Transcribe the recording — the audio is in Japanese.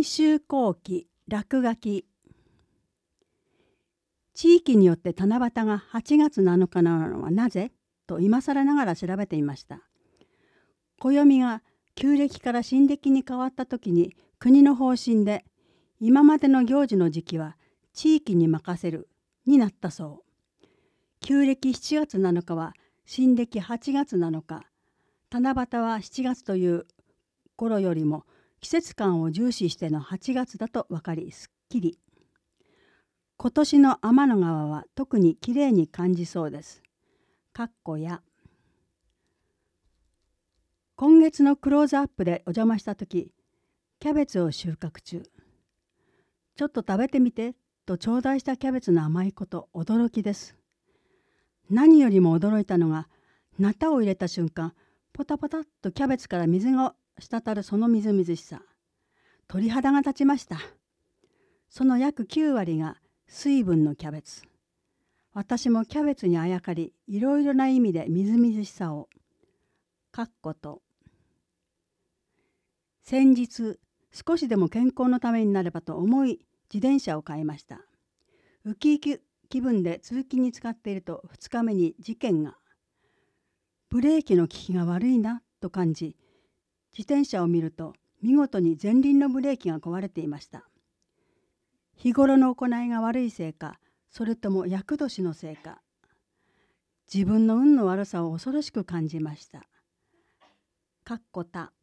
新秋後期落書き。地域によって七夕が8月7日なのはなぜと今更ながら調べていました。暦が旧暦から新暦に変わった時に国の方針で今までの行事の時期は地域に任せるになったそう。旧暦7月7日は新暦8月7日、七夕は7月という頃よりも季節感を重視しての8月だと分かりすっきり。今年の天の川は特にきれいに感じそうです。や今月のクローズアップでお邪魔した時、キャベツを収穫中。ちょっと食べてみてと頂戴したキャベツの甘いこと驚きです。何よりも驚いたのが、ナタを入れた瞬間、ポタポタっとキャベツから水が滴るそのみずみずしさ。鳥肌が立ちました。その約9割が水分のキャベツ。私もキャベツにあやかり、いろいろな意味でみずみずしさを。先日、少しでも健康のためになればと思い、自転車を買いました。ウキウキ気分で通勤に使っていると2日目に事件が。ブレーキの効きが悪いなと感じ、自転車を見ると見事に前輪のブレーキが壊れていました。日頃の行いが悪いせいか、それとも厄年のせいか、自分の運の悪さを恐ろしく感じました。